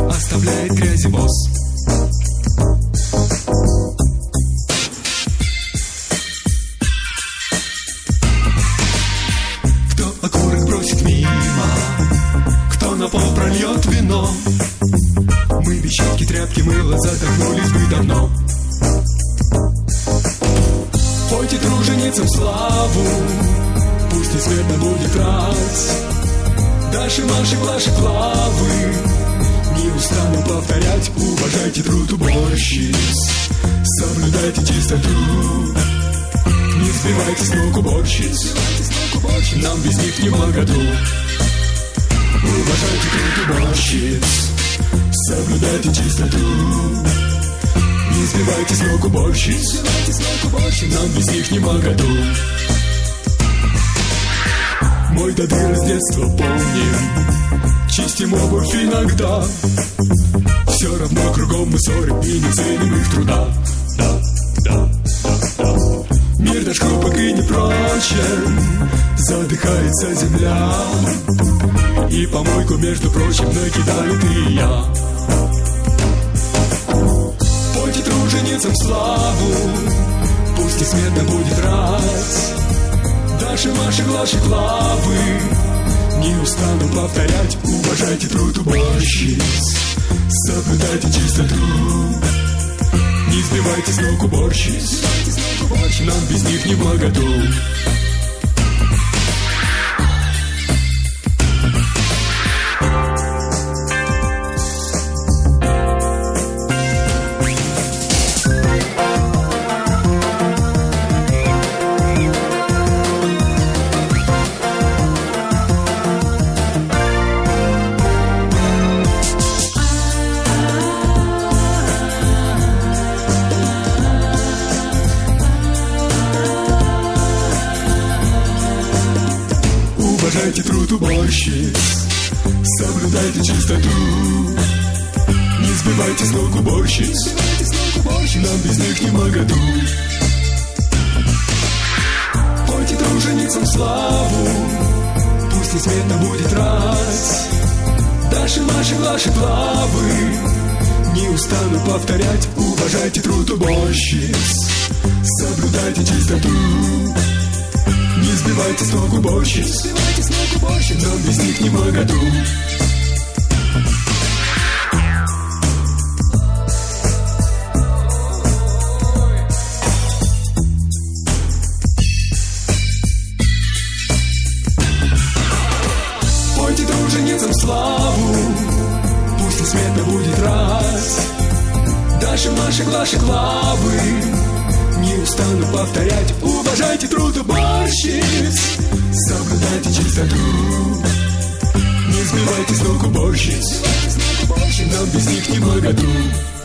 оставляет грязь и воз. Кто окурок бросит мимо, кто на пол прольет вино, мы без щетки, тряпки, мыла задохнулись бы давно. Пойте труженицам славу, пусть не светно будет раз. Даши, Маши, Глаши, Клавы, не устану повторять. Уважайте труд уборщиц, соблюдайте чистоту, не сбивайте с ног уборщиц, нам без них не в моготу. Уважайте труд уборщиц, соблюдайте чистоту, не сбивайте с ног уборщиц, нам без них не в моготу. Мой додыр с детства помним, чистим обувь иногда. Все равно кругом мы ссорим и не ценим их труда. Мир наш хрупок и непрочен, задыхается земля, и помойку, между прочим, накидали ты и я. Пойте труженицам славу, пусть несметно будет раз. Даши, Маши, Глаши, Клавы, не устану повторять. Уважайте труд уборщиц, соблюдайте чистоту, не сбивайте с ног уборщиц, нам без них не в моготу. Уважайте труд уборщиц, соблюдайте чистоту, не сбивайте с ног уборщиц, нам без них не в моготу. Пойте труженицам славу, пусть несметно будет раз. Даши, Маши, Глаши, Клавы, не устану повторять. Уважайте труд уборщиц, соблюдайте чистоту, не сбивайте с ног уборщиц, нам без них не в моготу. Пойте труженицам славу, пусть несметно будет раз. Даши, Маши, Глаши, Клавы, не устану повторять. Уважайте труд уборщиц, соблюдайте чистоту, не сбивайте с ног уборщиц, нам без них не в моготу.